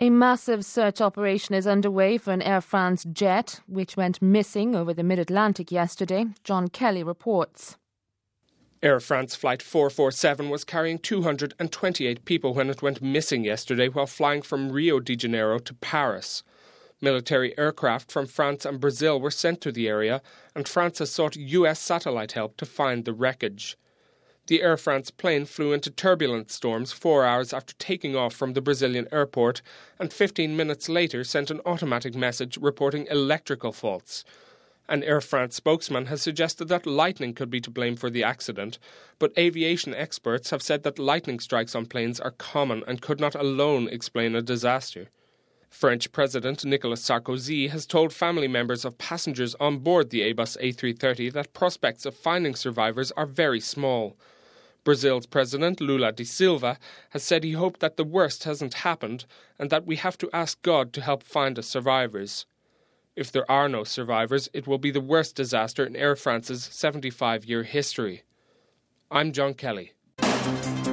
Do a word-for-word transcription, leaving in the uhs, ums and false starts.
A massive search operation is underway for an Air France jet, which went missing over the mid-Atlantic yesterday. John Kelly reports. Air France Flight four forty-seven was carrying two hundred twenty-eight people when it went missing yesterday while flying from Rio de Janeiro to Paris. Military aircraft from France and Brazil were sent to the area, and France has sought U S satellite help to find the wreckage. The Air France plane flew into turbulent storms four hours after taking off from the Brazilian airport, and fifteen minutes later sent an automatic message reporting electrical faults. An Air France spokesman has suggested that lightning could be to blame for the accident, but aviation experts have said that lightning strikes on planes are common and could not alone explain a disaster. French President Nicolas Sarkozy has told family members of passengers on board the Airbus A three thirty that prospects of finding survivors are very small. Brazil's President Lula da Silva has said he hoped that the worst hasn't happened and that we have to ask God to help find the survivors. If there are no survivors, it will be the worst disaster in Air France's seventy-five-year history. I'm John Kelly.